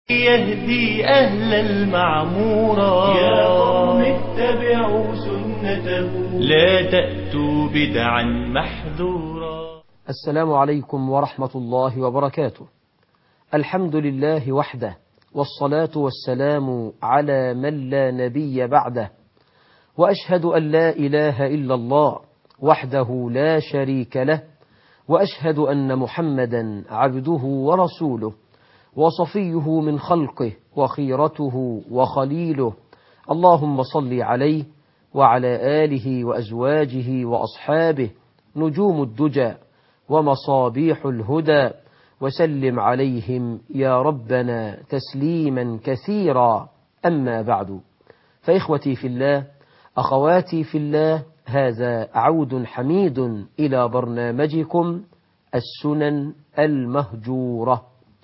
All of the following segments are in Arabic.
يهدي أهل المعمورة يا قوم اتبعوا سنته لا تأتوا بدعا محذورا. السلام عليكم ورحمة الله وبركاته. الحمد لله وحده، والصلاة والسلام على من لا نبي بعده، وأشهد أن لا إله إلا الله وحده لا شريك له، وأشهد أن محمدا عبده ورسوله وصفيه من خلقه وخيرته وخليله. اللهم صل عليه وعلى آله وأزواجه وأصحابه نجوم الدجى ومصابيح الهدى، وسلم عليهم يا ربنا تسليما كثيرا. أما بعد، فإخوتي في الله، أخواتي في الله، هذا عود حميد إلى برنامجكم السنن المهجورة،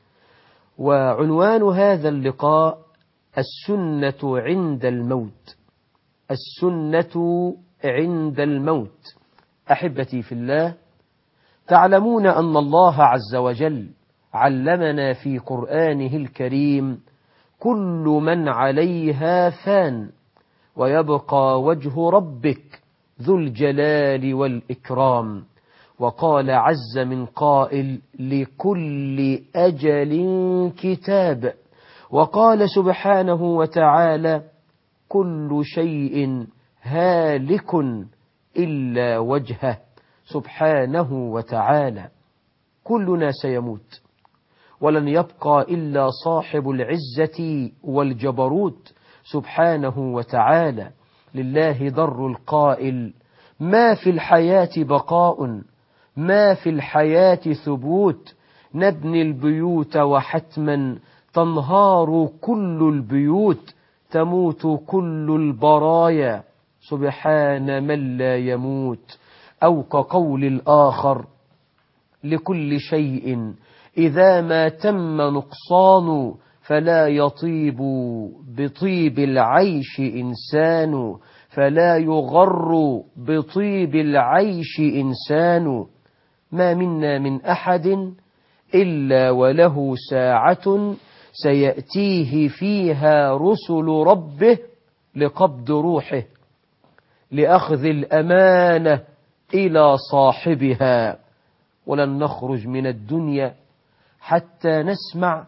وعنوان هذا اللقاء السنة عند الموت. السنة عند الموت. أحبتي في الله، تعلمون أن الله عز وجل علمنا في قرآنه الكريم: كل من عليها فان ويبقى وجه ربك ذو الجلال والإكرام. وقال عز من قائل: لكل أجل كتاب. وقال سبحانه وتعالى: كل شيء هالك إلا وجهه سبحانه وتعالى. كلنا سيموت، ولن يبقى إلا صاحب العزة والجبروت سبحانه وتعالى. لله در القائل: ما في الحياة بقاء، ما في الحياة ثبوت، نبني البيوت وحتما تنهار كل البيوت، تموت كل البرايا سبحان من لا يموت. أو كقول الآخر: لكل شيء إذا ما تم نقصان، فلا يطيب بطيب العيش إنسان، فلا يغر بطيب العيش إنسان. ما منا من أحد إلا وله ساعة سيأتيه فيها رسل ربه لقبض روحه، لأخذ الأمانة إلى صاحبها. ولن نخرج من الدنيا حتى نسمع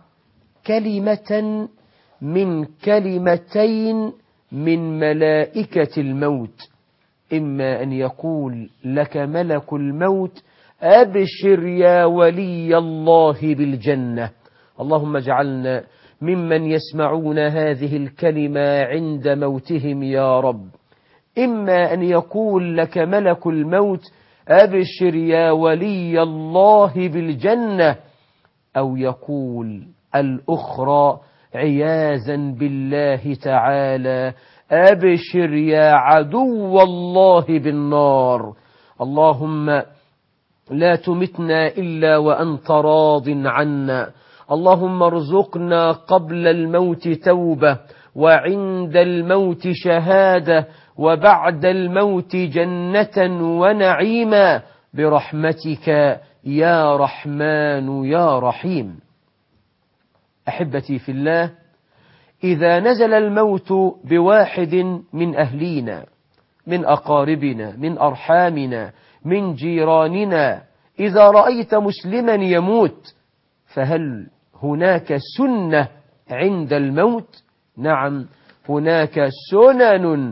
كلمة من كلمتين من ملائكة الموت، إما أن يقول لك ملك الموت: أبشر يا ولي الله بالجنة. اللهم اجعلنا ممن يسمعون هذه الكلمة عند موتهم يا رب. إما أن يقول لك ملك الموت: أبشر يا ولي الله بالجنة، أو يقول الأخرى عياذا بالله تعالى: أبشر يا عدو الله بالنار. اللهم لا تمتنا إلا وأنت راض عنا. اللهم ارزقنا قبل الموت توبة، وعند الموت شهادة، وبعد الموت جنة ونعيما، برحمتك يا رحمن يا رحيم. أحبتي في الله، إذا نزل الموت بواحد من أهلينا، من أقاربنا، من أرحامنا، من جيراننا، إذا رأيت مسلما يموت، فهل هناك سنة عند الموت؟ نعم، هناك سنن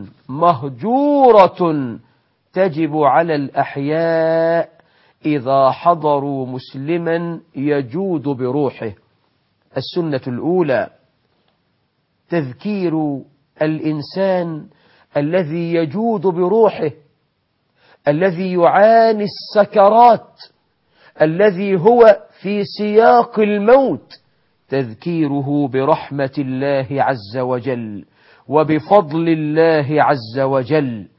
مهجورة تجب على الأحياء إذا حضروا مسلما يجود بروحه. السنة الأولى: تذكير الإنسان الذي يجود بروحه، الذي يعاني السكرات، الذي هو في سياق الموت، تذكيره برحمة الله عز وجل وبفضل الله عز وجل.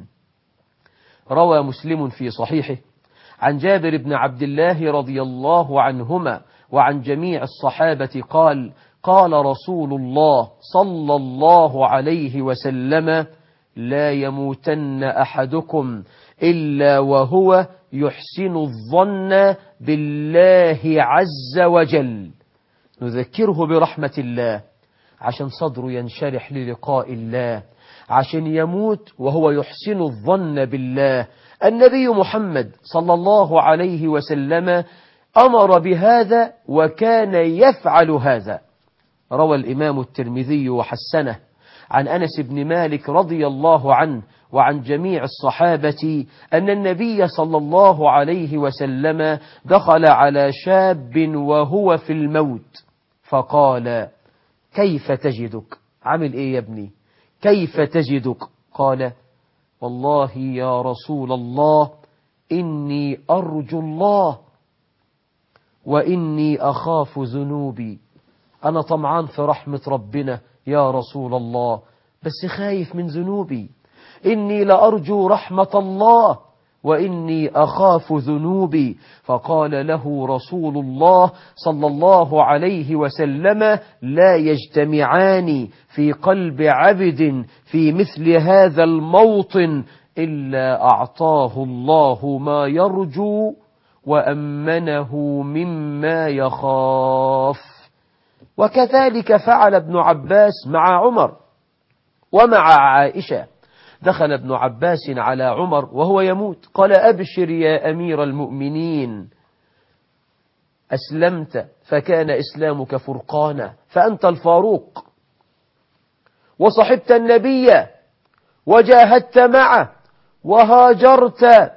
روى مسلم في صحيحه عن جابر بن عبد الله رضي الله عنهما وعن جميع الصحابة قال: قال رسول الله صلى الله عليه وسلم: لا يموتن أحدكم إلا وهو يحسن الظن بالله عز وجل. نذكره برحمة الله عشان صدره ينشرح للقاء الله، عشان يموت وهو يحسن الظن بالله. النبي محمد صلى الله عليه وسلم أمر بهذا وكان يفعل هذا. روى الإمام الترمذي وحسنه عن أنس بن مالك رضي الله عنه وعن جميع الصحابة أن النبي صلى الله عليه وسلم دخل على شاب وهو في الموت فقال: كيف تجدك؟ عامل إيه يا ابني؟ كيف تجدك؟ قال: والله يا رسول الله إني أرجو الله وإني أخاف ذنوبي. أنا طمعان في رحمة ربنا يا رسول الله، بس خايف من ذنوبي. إني لأرجو رحمة الله وإني أخاف ذنوبي. فقال له رسول الله صلى الله عليه وسلم: لا يجتمعان في قلب عبد في مثل هذا الموطن إلا أعطاه الله ما يرجو وأمنه مما يخاف. وكذلك فعل ابن عباس مع عمر ومع عائشة. دخل ابن عباس على عمر وهو يموت قال: أبشر يا أمير المؤمنين، أسلمت فكان إسلامك فرقانا، فأنت الفاروق، وصحبت النبي وجاهدت معه وهاجرت،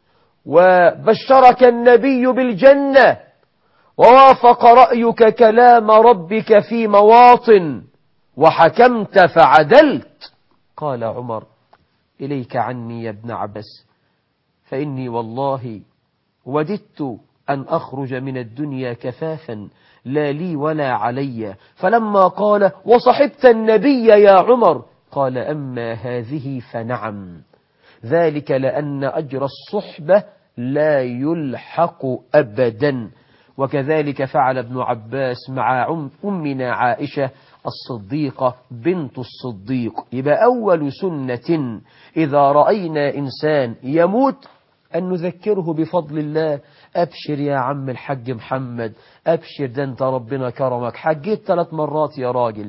وبشرك النبي بالجنة، ووافق رأيك كلام ربك في مواطن، وحكمت فعدلت. قال عمر: إليك عني يا ابن عباس، فإني والله وددت أن أخرج من الدنيا كفافا لا لي ولا علي. فلما قال: وصحبت النبي يا عمر، قال: أما هذه فنعم، ذلك لأن أجر الصحبة لا يلحق أبدا. وكذلك فعل ابن عباس مع أمنا عائشة الصديقة بنت الصديق. يبقى أول سنة إذا رأينا إنسان يموت أن نذكره بفضل الله. أبشر يا عم الحج محمد، أبشر، ده أنت ربنا كرمك، حجيت 3 مرات يا راجل،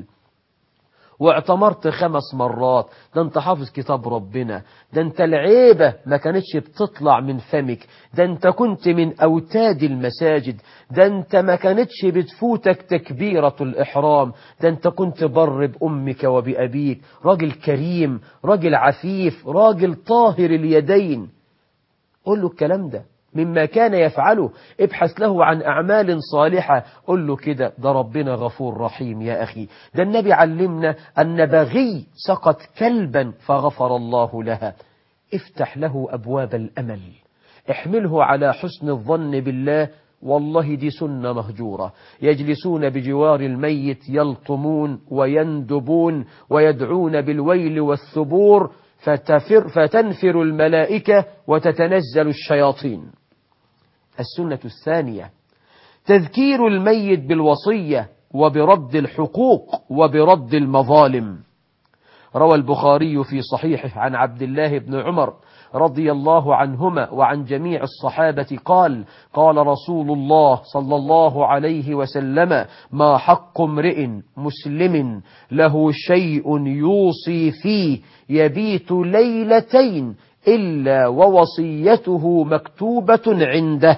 واعتمرت 5 مرات، ده انت حافظ كتاب ربنا، ده انت العيبة ما كانتش بتطلع من فمك، ده انت كنت من أوتاد المساجد، ده انت ما كانتش بتفوتك تكبيرة الإحرام، ده انت كنت بر بأمك وبأبيك، راجل كريم، راجل عفيف، راجل طاهر اليدين. قل له الكلام ده مما كان يفعله، ابحث له عن أعمال صالحة، قل له كده، ده ربنا غفور رحيم يا أخي. ده النبي علمنا أن بغي سقط كلبا فغفر الله لها. افتح له أبواب الأمل، احمله على حسن الظن بالله. والله دي سنة مهجورة. يجلسون بجوار الميت يلطمون ويندبون ويدعون بالويل والثبور، فتنفر الملائكة وتتنزل الشياطين. السنة الثانية تذكير الميت بالوصية وبرد الحقوق وبرد المظالم. روى البخاري في صحيحه عن عبد الله بن عمر رضي الله عنهما وعن جميع الصحابة قال: قال رسول الله صلى الله عليه وسلم: ما حق امرئ مسلم له شيء يوصي فيه يبيت ليلتين إلا ووصيته مكتوبة عنده.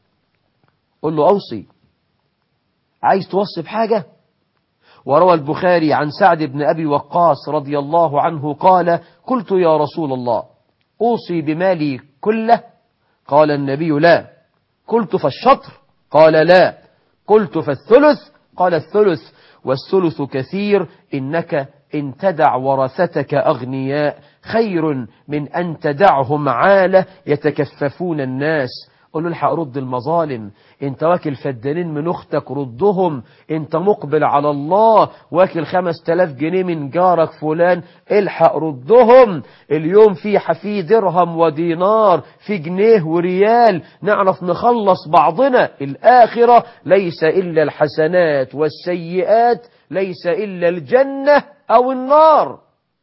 قل له أوصي، عايز توصي بحاجة. وروى البخاري عن سعد بن أبي وقاص رضي الله عنه قال: قلت يا رسول الله أوصي بمالي كله؟ قال النبي: لا. قلت فالشطر؟ قال: لا. قلت فالثلث؟ قال: الثلث والثلث كثير، إنك إن تدع ورثتك أغنياء خير من أن تدعهم عالة يتكففون الناس. قل له: الحق رد المظالم، انت واكل فدانين من اختك ردهم، انت مقبل على الله واكل 5000 جنيه من جارك فلان، الحق ردهم. اليوم في درهم ودينار، في جنيه وريال، نعرف نخلص بعضنا. الآخرة ليس إلا الحسنات والسيئات، ليس إلا الجنة أو النار.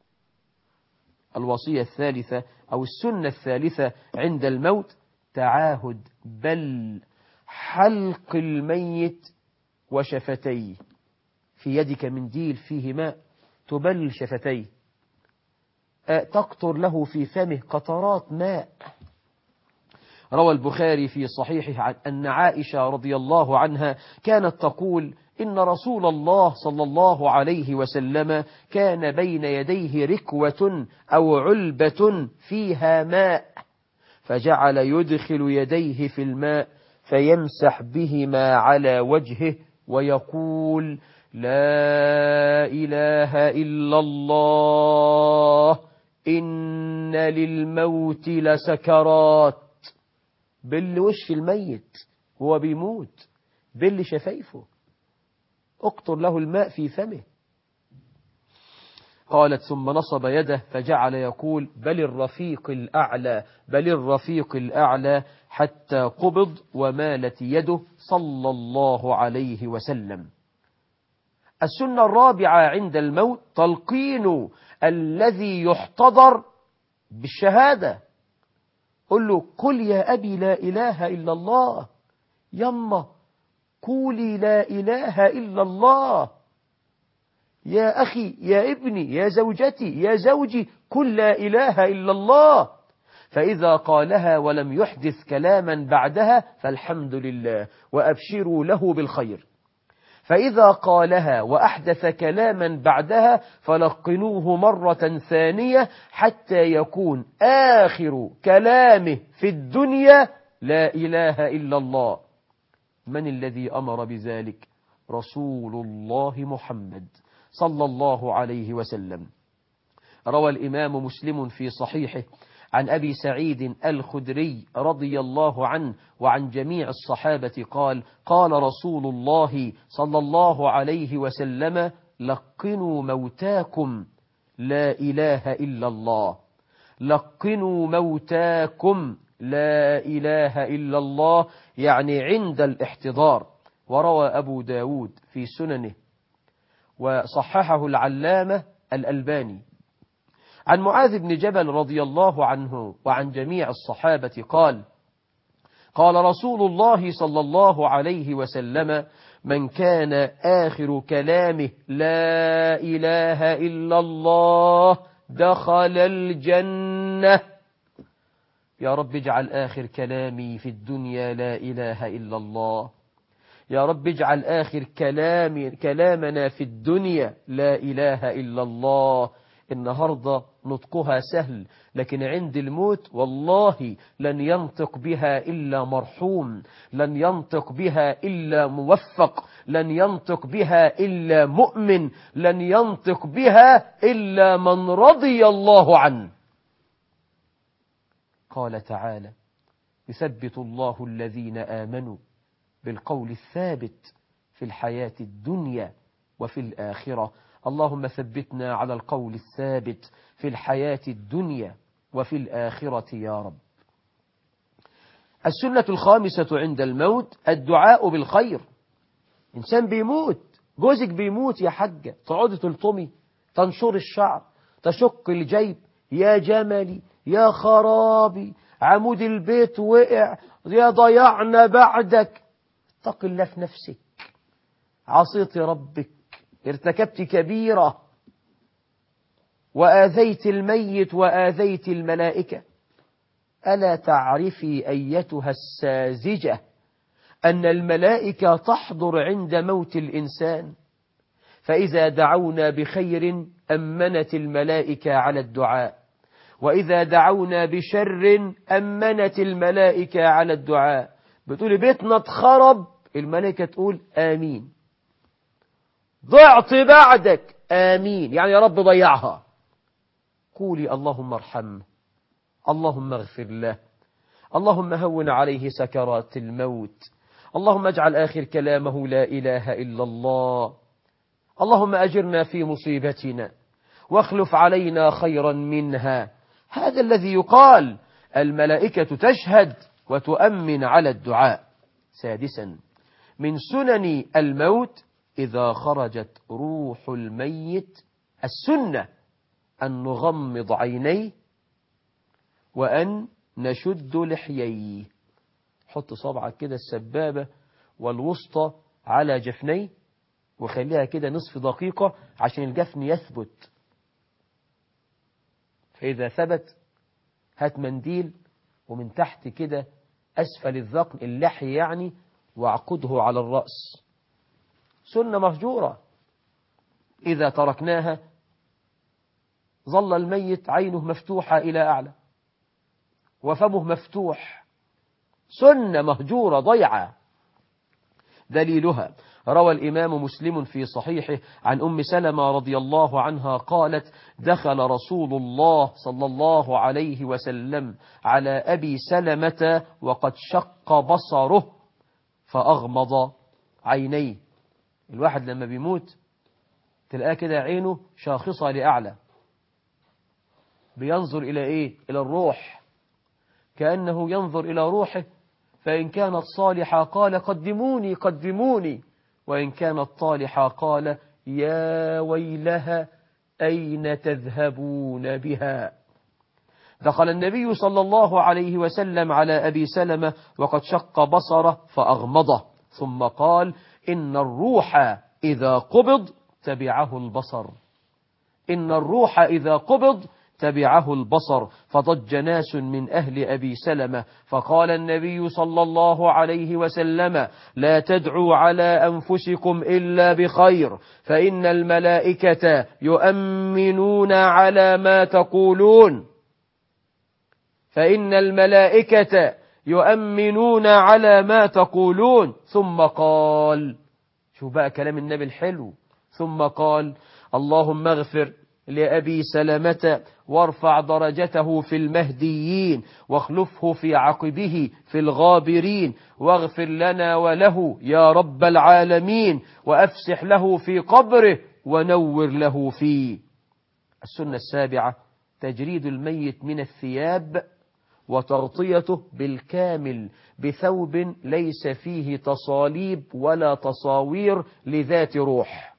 الوصية الثالثة أو السنة الثالثة عند الموت تعاهد بل حلق الميت وشفتيه. في يدك منديل فيه ماء تبل شفتيه، تقطر له في فمه قطرات ماء. روى البخاري في صحيحه أن عائشة رضي الله عنها كانت تقول إن رسول الله صلى الله عليه وسلم كان بين يديه ركوة أو علبة فيها ماء، فجعل يدخل يديه في الماء فيمسح بهما على وجهه ويقول لا إله إلا الله إن للموت لسكرات. بل وش الميت هو بيموت، بل شفايفه، اقطر له الماء في فمه. قالت ثم نصب يده فجعل يقول بل الرفيق الأعلى بل الرفيق الأعلى حتى قبض ومالت يده صلى الله عليه وسلم. السنة الرابعة عند الموت تلقين الذي يحتضر بالشهادة. قل له قل يا أبي لا إله إلا الله، يما قولي لا إله إلا الله، يا أخي يا ابني يا زوجتي يا زوجي قل لا إله إلا الله. فإذا قالها ولم يحدث كلاما بعدها فالحمد لله وأبشروا له بالخير، فإذا قالها وأحدث كلاما بعدها فلقنوه مرة ثانية حتى يكون آخر كلامه في الدنيا لا إله إلا الله. من الذي أمر بذلك؟ رسول الله محمد صلى الله عليه وسلم. روى الإمام مسلم في صحيحه عن أبي سعيد الخدري رضي الله عنه وعن جميع الصحابة قال قال رسول الله صلى الله عليه وسلم لقنوا موتاكم لا إله إلا الله، لقنوا موتاكم لا إله إلا الله، يعني عند الاحتضار. وروى أبو داود في سننه وصححه العلامة الألباني عن معاذ بن جبل رضي الله عنه وعن جميع الصحابة قال قال رسول الله صلى الله عليه وسلم من كان آخر كلامه لا إله إلا الله دخل الجنة. يا رب اجعل آخر كلامي في الدنيا لا إله إلا الله، يا رب اجعل آخر كلامنا في الدنيا لا إله إلا الله. النهاردة نطقها سهل، لكن عند الموت والله لن ينطق بها إلا مرحوم، لن ينطق بها إلا موفق، لن ينطق بها إلا مؤمن، لن ينطق بها إلا من رضي الله عنه. قال تعالى يثبت الله الذين آمنوا بالقول الثابت في الحياة الدنيا وفي الآخرة. اللهم ثبتنا على القول الثابت في الحياة الدنيا وفي الآخرة يا رب. السنة الخامسة عند الموت الدعاء بالخير. إنسان بيموت، جوزك بيموت يا حجة، تقعدي تلطمي، تنشر الشعر، تشق الجيب، يا جملي يا خرابي عمود البيت وقع، يا ضيعنا بعدك. اتق الله في نفسك، عصيت ربك، ارتكبت كبيرة، وآذيت الميت وآذيت الملائكة. ألا تعرفي أيتها الساذجة أن الملائكة تحضر عند موت الإنسان، فإذا دعونا بخير أمنت الملائكة على الدعاء، وإذا دعونا بشر أمنت الملائكة على الدعاء. بتقول بيتنا اتخرب، الملائكة تقول آمين. ضعت بعدك، آمين، يعني يا رب ضيعها. قولي اللهم ارحمه، اللهم اغفر له، اللهم هون عليه سكرات الموت، اللهم اجعل آخر كلامه لا إله إلا الله، اللهم أجرنا في مصيبتنا واخلف علينا خيرا منها. هذا الذي يقال. الملائكة تشهد وتؤمن على الدعاء. سادسا من سنن الموت إذا خرجت روح الميت السنة أن نغمض عينيه وأن نشد لحييه. حط صبعك كده السبابة والوسطى على جفنيه وخليها كده نصف دقيقة عشان الجفن يثبت. فإذا ثبت هات منديل ومن تحت كده أسفل الذقن اللحي يعني واعقده على الرأس. سنة مهجورة، إذا تركناها ظل الميت عينه مفتوحة إلى أعلى وفمه مفتوح. سنة مهجورة ضيعة. دليلها روى الإمام مسلم في صحيحه عن أم سلمة رضي الله عنها قالت: دخل رسول الله صلى الله عليه وسلم على أبي سلمة وقد شق بصره فأغمض عينيه. الواحد لما بيموت تلقاه كده عينه شاخصة لأعلى، بينظر إلى إيه؟ إلى الروح، كأنه ينظر إلى روحه، فإن كانت صالحة قال قدموني قدموني، وإن كانت طالحة قال يا ويلها أين تذهبون بها. دخل النبي صلى الله عليه وسلم على أبي سلمة وقد شق بصره فأغمضه، ثم قال: إن الروح إذا قبض تبعه البصر، إن الروح إذا قبض تبعه البصر. فضج ناس من أهل أبي سلمة، فقال النبي صلى الله عليه وسلم: لا تدعوا على أنفسكم إلا بخير، فإن الملائكة يؤمنون على ما تقولون، فإن الملائكة يؤمنون على ما تقولون. ثم قال، شوف بقى كلام النبي الحلو، ثم قال: اللهم اغفر لأبي سلمة وارفع درجته في المهديين واخلفه في عقبه في الغابرين، واغفر لنا وله يا رب العالمين، وأفسح له في قبره ونور له فيه. السنة السابعة: تجريد الميت من الثياب وتغطيته بالكامل بثوب ليس فيه تصاليب ولا تصاوير لذات روح.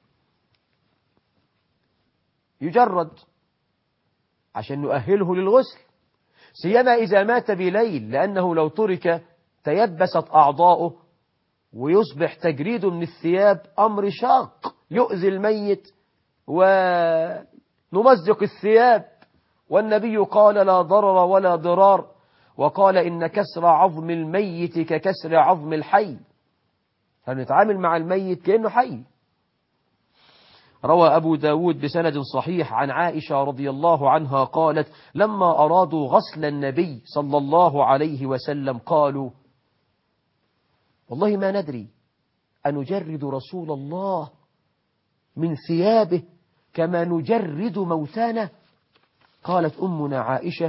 يجرد عشان نؤهله للغسل، سيما إذا مات بليل، لأنه لو ترك تيبست أعضاؤه ويصبح تجريد من الثياب أمر شاق، يؤذي الميت ونمزق الثياب. والنبي قال: لا ضرر ولا ضرار، وقال: إن كسر عظم الميت ككسر عظم الحي، فنتعامل مع الميت كأنه حي. روى أبو داود بسند صحيح عن عائشة رضي الله عنها قالت: لما أرادوا غسل النبي صلى الله عليه وسلم قالوا: والله ما ندري أنجرد رسول الله من ثيابه كما نجرد موتانا. قالت أمنا عائشة: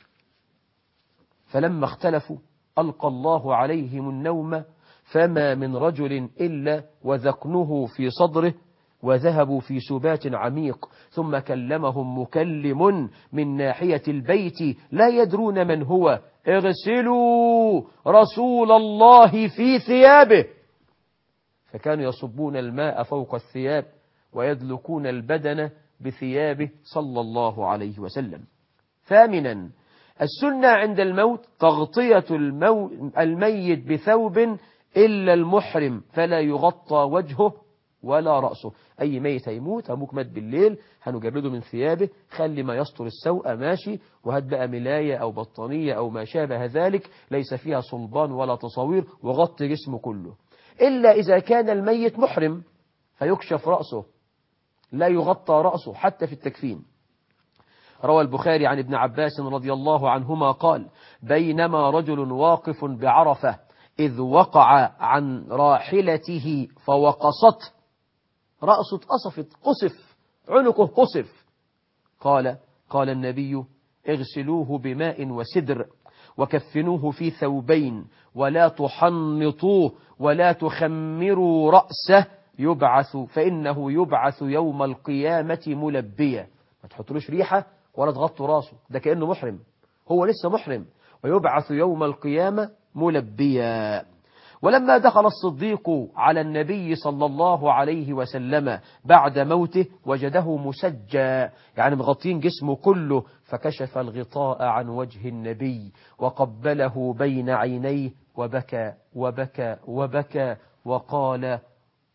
فلما اختلفوا ألقى الله عليهم النوم، فما من رجل إلا وذقنه في صدره، وذهبوا في سبات عميق، ثم كلمهم مكلم من ناحية البيت لا يدرون من هو: اغسلوا رسول الله في ثيابه. فكانوا يصبون الماء فوق الثياب ويدلكون البدن بثيابه صلى الله عليه وسلم. ثامنا: السنة عند الموت تغطية الميت بثوب إلا المحرم، فلا يغطى وجهه ولا رأسه. أي ميت هيموت، أبوك مات بالليل، هنجرده من ثيابه، خلي ما يستر السوء ماشي، وهات بقى ملاية أو بطانية أو ما شابه ذلك ليس فيها صلبان ولا تصاوير، وغطي جسمه كله، إلا إذا كان الميت محرم فيكشف رأسه، لا يغطى رأسه حتى في التكفين. روى البخاري عن ابن عباس رضي الله عنهما قال: بينما رجل واقف بعرفة إذ وقع عن راحلته فوقصته، رأسه اتقصفت، قصف عنقه، قصف. قال النبي: اغسلوه بماء وسدر وكفنوه في ثوبين، ولا تحنطوه ولا تخمروا رأسه، يبعث فإنه يبعث يوم القيامة ملبيا. ما تحطلوش ريحة ولا تغطوا راسه، ده كأنه محرم، هو لسه محرم، ويبعث يوم القيامة ملبيا. ولما دخل الصديق على النبي صلى الله عليه وسلم بعد موته وجده مسجى، يعني مغطين جسمه كله، فكشف الغطاء عن وجه النبي وقبله بين عينيه وبكى وبكى وبكى وقال: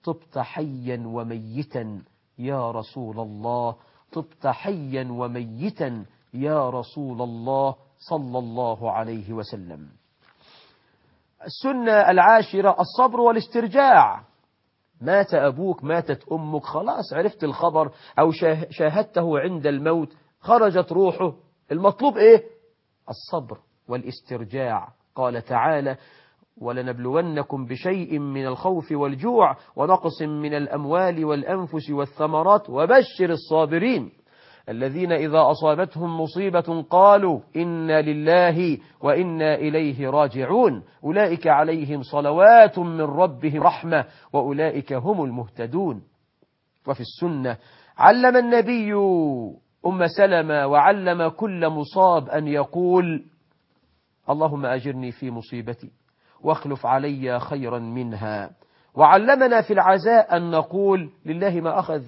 طبت حيا وميتا يا رسول الله، طبت حيا وميتا يا رسول الله صلى الله عليه وسلم. السنة العاشرة الصبر والاسترجاع. مات أبوك، ماتت أمك، خلاص عرفت الخبر أو شاهدته عند الموت، خرجت روحه، المطلوب إيه؟ الصبر والاسترجاع. قال تعالى: ولنبلونكم بشيء من الخوف والجوع ونقص من الأموال والأنفس والثمرات وبشر الصابرين الذين إذا أصابتهم مصيبة قالوا إنا لله وإنا إليه راجعون أولئك عليهم صلوات من ربهم رحمة وأولئك هم المهتدون. وفي السنة علم النبي أم سلمة وعلم كل مصاب أن يقول: اللهم أجرني في مصيبتي واخلف علي خيرا منها. وعلمنا في العزاء أن نقول: لله ما أخذ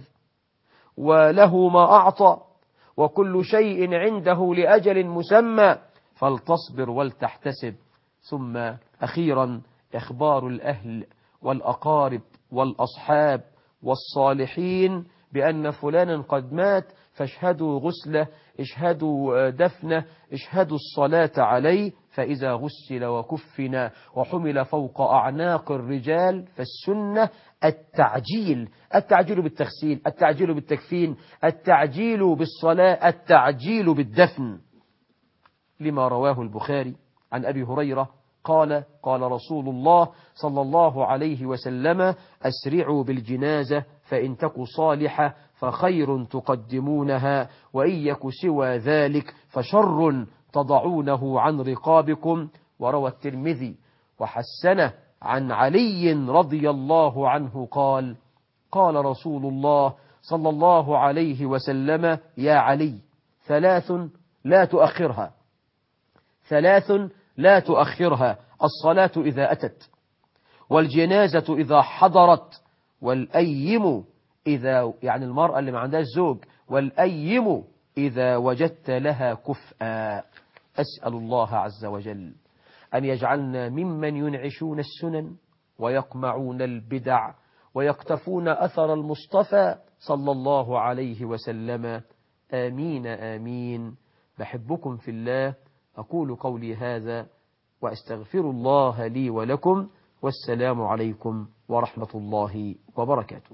وله ما أعطى وكل شيء عنده لأجل مسمى فلتصبر ولتحتسب. ثم أخيرا إخبار الأهل والأقارب والأصحاب والصالحين بأن فلانا قد مات، فاشهدوا غسله، اشهدوا دفنه، اشهدوا الصلاة عليه. فإذا غسل وكفن وحمل فوق أعناق الرجال فالسنة التعجيل، التعجيل بالتغسيل، التعجيل بالتكفين، التعجيل بالصلاة، التعجيل بالدفن، لما رواه البخاري عن أبي هريرة قال: قال رسول الله صلى الله عليه وسلم: أسرعوا بالجنازة فإن تك صالحة فخير تقدمونها وإن يك سوى ذلك فشر تضعونه عن رقابكم. وروى الترمذي وحسنه عن علي رضي الله عنه قال: قال رسول الله صلى الله عليه وسلم: يا علي، ثلاث لا تؤخرها، ثلاث لا تؤخرها: الصلاة إذا أتت، والجنازة إذا حضرت، والأيم إذا، يعني المرأة اللي ما عندهاش زوج، والأيم إذا وجدت لها كفءا. أسأل الله عز وجل أن يجعلنا ممن ينعشون السنن ويقمعون البدع ويقتفون أثر المصطفى صلى الله عليه وسلم. آمين آمين. بحبكم في الله. أقول قولي هذا وأستغفر الله لي ولكم، والسلام عليكم ورحمة الله وبركاته.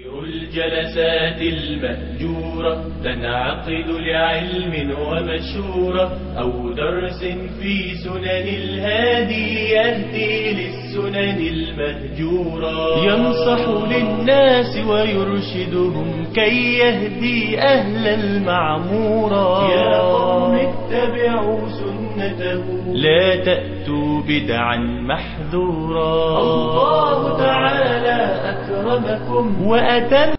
الجلسات المأجورة تنعقد لعلم ومشورة أو درس في سنن الهادي يهدي للسنن المهجورة، ينصح للناس ويرشدهم كي يهدي أهل المعمورة. يا قوم اتبعوا سنته لا تأتوا بدعا محذورا. الله تعالى أكرمكم وأتم